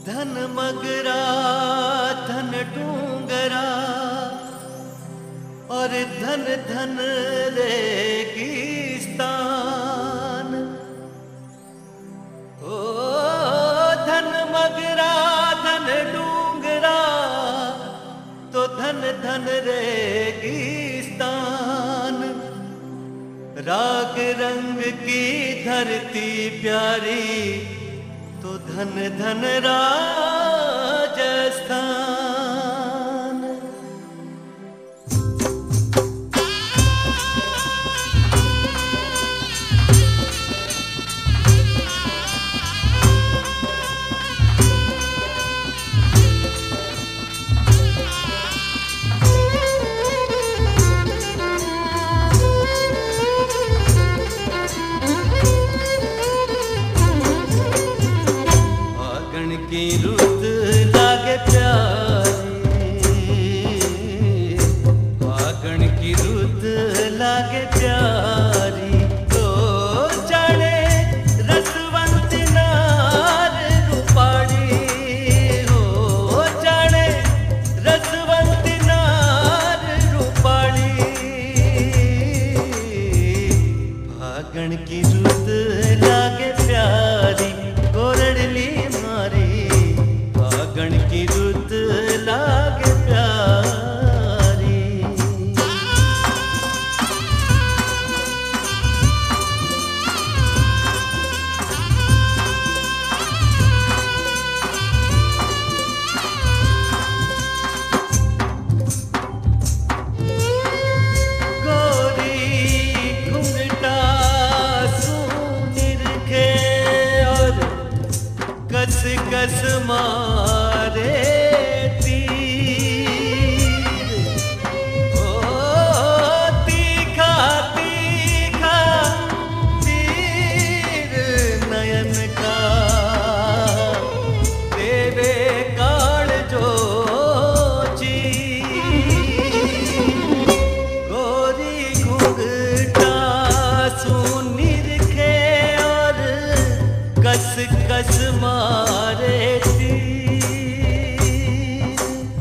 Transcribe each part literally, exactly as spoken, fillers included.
धन मगरा धन डूंगरा और धन धन रेगिस्तान। ओ धन मगरा धन डूंगरा तो धन धन रेगिस्तान। राग रंग की धरती प्यारी तो धन धन राजस्थान। की रुत लागे प्यारी, फागण की रुत लागे प्यारी। तो जाने रसवंत नार रूपाड़ी हो, जाने रसवंत नार रूपाड़ी। फागण की रुत लागे प्यारी गोरड़ली मारी। फागण की रुत लागे प्यारी। गोरी घुंघटा सुनिर के और कस कस मारे तीर। ओ तीखा तीखा तीर नयन का देवे काल जो चीर। गोरी घुंघटा सुनिर के और कस कस मारे तीर।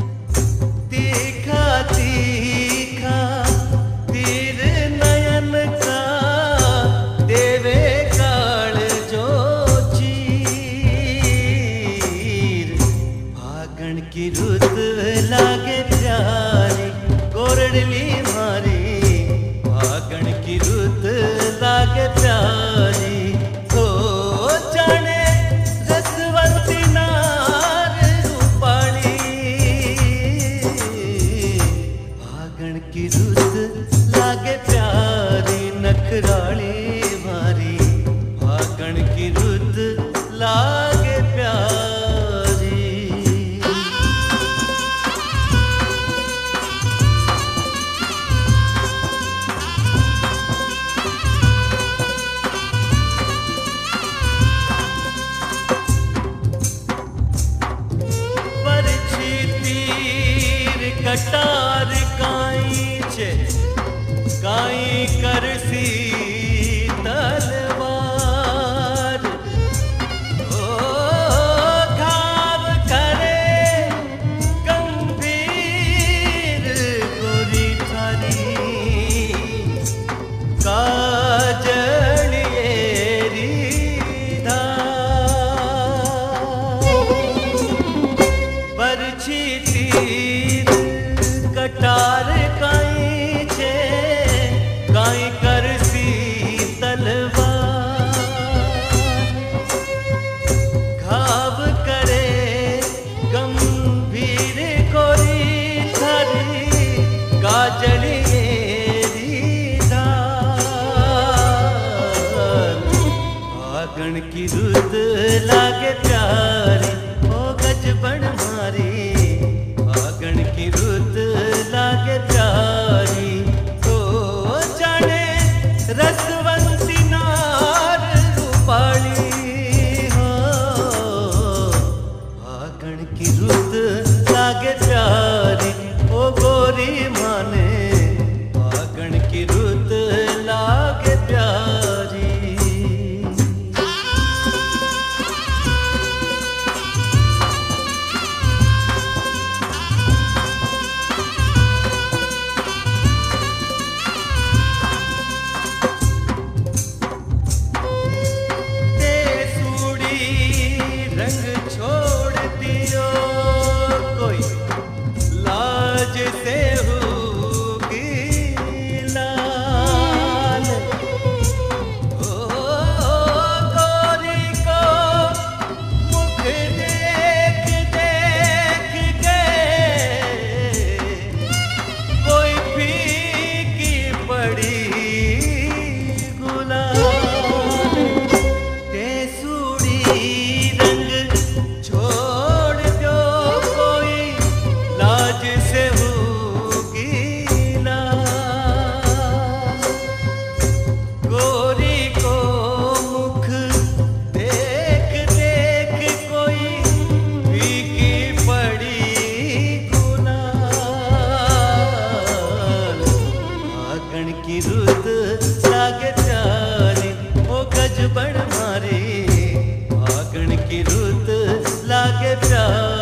तीखा तीखा तीर नयन का देवे काल जो चीर। फागण की रुत लागे प्यारी गोरड़ली मारी। फागण की रुत लागे प्यारी तो जाने रसवंती नार रूपाणी। फागण की रुत लागे प्यारी नखराली मारी। फागण की रुत लागे प्यारी। कटार काई छे काई करसी तलवार। ओ घाव करे गंभीर गोरी थारी। काजलिएरी धार बरछी तीर कटार काई छे काई करसी तलवार। घाव करे गंभीर गोरी थारी। काजलिएरी धार। फागण की रुत लागे प्यारी ओ गजबन मारी। फागण की रुत लागे प्यारी तो जाने रसवंती नार रूपाली हो। फागण की रुत लागे प्यारी ओ गोरी माने। फागण की रुत लागे प्यारी। लागे प्यारी।